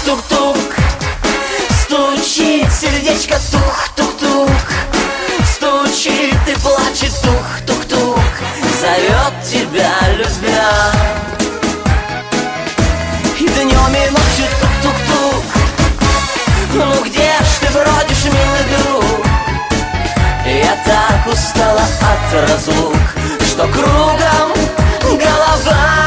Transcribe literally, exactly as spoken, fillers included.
тук-тук-тук, стучит сердечко, тух-тук-тук, стучит и плачет, тух-тук-тук, зовет тебя, любя. И днем и ночью тук-тук-тук, ну где ж ты бродишь, милый друг? Я так устала от разлук, что кругом голова.